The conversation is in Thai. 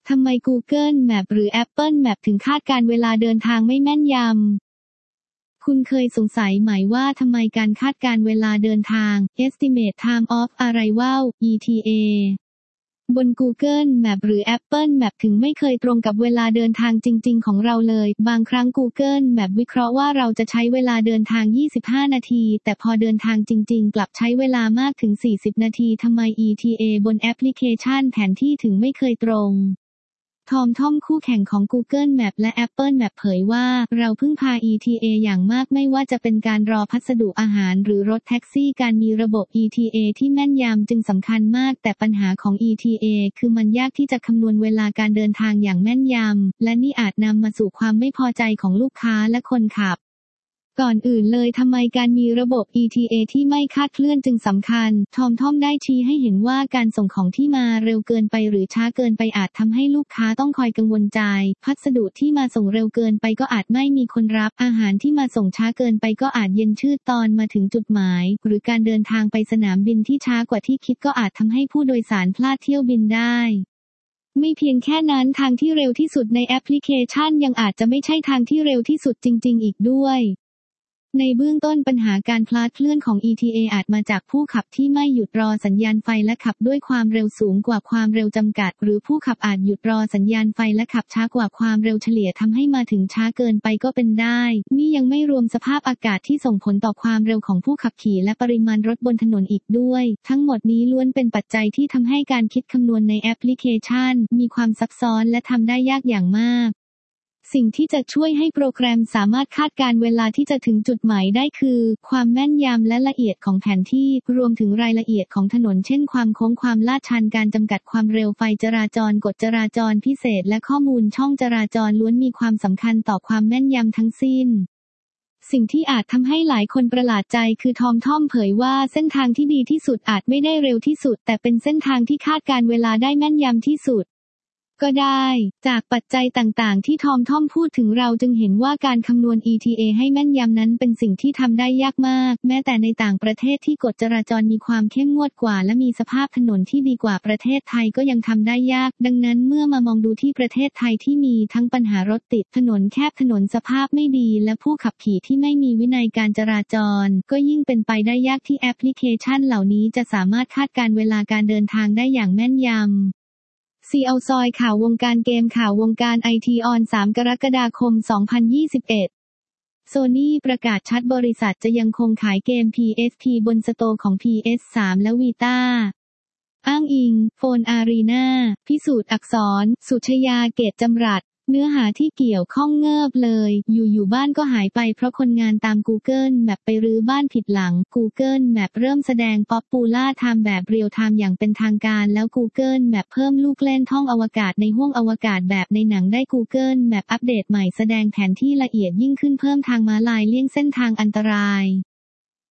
ทำไม Google Map หรือ Apple Map ถึงคาดการเวลาเดินทางไม่แม่นยำคุณเคยสงสัยไหมว่าทำไมการคาดการเวลาเดินทาง Estimate Time of Arrival ETA บน Google Map หรือ Apple Map ถึงไม่เคยตรงกับเวลาเดินทางจริงๆของเราเลยบางครั้ง Google Map วิเคราะห์ว่าเราจะใช้เวลาเดินทาง25นาทีแต่พอเดินทางจริงๆกลับใช้เวลามากถึง40นาทีทำไม ETA บนแอปพลิเคชันแผนที่ถึงไม่เคยตรงTomTom คู่แข่งของ Google Map และ Apple Map เผยว่าเราพึ่งพา ETA อย่างมากไม่ว่าจะเป็นการรอพัสดุอาหารหรือรถแท็กซี่การมีระบบ ETA ที่แม่นยำจึงสำคัญมากแต่ปัญหาของ ETA คือมันยากที่จะคำนวณเวลาการเดินทางอย่างแม่นยำและนี่อาจนำมาสู่ความไม่พอใจของลูกค้าและคนขับก่อนอื่นเลยทำไมการมีระบบ ETA ที่ไม่คลาดเคลื่อนจึงสำคัญTomTomได้ชี้ให้เห็นว่าการส่งของที่มาเร็วเกินไปหรือช้าเกินไปอาจทำให้ลูกค้าต้องคอยกังวลใจพัสดุที่มาส่งเร็วเกินไปก็อาจไม่มีคนรับอาหารที่มาส่งช้าเกินไปก็อาจเย็นชืดตอนมาถึงจุดหมายหรือการเดินทางไปสนามบินที่ช้ากว่าที่คิดก็อาจทำให้ผู้โดยสารพลาดเที่ยวบินได้ไม่เพียงแค่นั้นทางที่เร็วที่สุดในแอปพลิเคชันยังอาจจะไม่ใช่ทางที่เร็วที่สุดจริงๆอีกด้วยในเบื้องต้นปัญหาการคลาดเคลื่อนของ ETA อาจมาจากผู้ขับที่ไม่หยุดรอสัญญาณไฟและขับด้วยความเร็วสูงกว่าความเร็วจำกัดหรือผู้ขับอาจหยุดรอสัญญาณไฟและขับช้ากว่าความเร็วเฉลี่ยทำให้มาถึงช้าเกินไปก็เป็นได้นี่ยังไม่รวมสภาพอากาศที่ส่งผลต่อความเร็วของผู้ขับขี่และปริมาณรถบนถนนอีกด้วยทั้งหมดนี้ล้วนเป็นปัจจัยที่ทำให้การคิดคำนวณในแอปพลิเคชันมีความซับซ้อนและทำได้ยากอย่างมากสิ่งที่จะช่วยให้โปรแกรมสามารถคาดการเวลาที่จะถึงจุดหมายได้คือความแม่นยำและละเอียดของแผนที่รวมถึงรายละเอียดของถนนเช่นความโค้งความลาดชันการจำกัดความเร็วไฟจราจรกฎจราจรพิเศษและข้อมูลช่องจราจรล้วนมีความสำคัญต่อความแม่นยำทั้งสิ้นสิ่งที่อาจทำให้หลายคนประหลาดใจคือTomTomเผยว่าเส้นทางที่ดีที่สุดอาจไม่ได้เร็วที่สุดแต่เป็นเส้นทางที่คาดการเวลาได้แม่นยำที่สุดก็ได้จากปัจจัยต่างๆที่TomTomพูดถึงเราจึงเห็นว่าการคำนวณ ETA ให้แม่นยำนั้นเป็นสิ่งที่ทำได้ยากมากแม้แต่ในต่างประเทศที่กฎจราจรมีความเข้มงวดกว่าและมีสภาพถนนที่ดีกว่าประเทศไทยก็ยังทำได้ยากดังนั้นเมื่อมามองดูที่ประเทศไทยที่มีทั้งปัญหารถติดถนนแคบถนนสภาพไม่ดีและผู้ขับขี่ที่ไม่มีวินัยการจราจรก็ยิ่งเป็นไปได้ยากที่แอปพลิเคชันเหล่านี้จะสามารถคาดการเวลาการเดินทางได้อย่างแม่นยำซีเอาซอยข่าววงการเกมข่าววงการไอทีออน3 กรกฎาคม 2021 Sony ประกาศชัดบริษัทจะยังคงขายเกม PSP บนสโตร์ของ PS3 และ Vita อ้างอิง Phone Arena พิสูจน์อักษร สุชยา เกตจำรัดเนื้อหาที่เกี่ยวข้องเงิบเลยอยู่บ้านก็หายไปเพราะคนงานตาม Google Map ไปรื้อบ้านผิดหลัง Google Map เริ่มแสดง Popular Time แบบเรียลไทม์อย่างเป็นทางการแล้ว Google Map เพิ่มลูกเล่นท่องอวกาศในห้วงอวกาศแบบในหนังได้ Google Map อัปเดตใหม่แสดงแผนที่ละเอียดยิ่งขึ้นเพิ่มทางม้าลายเลี่ยงเส้นทางอันตราย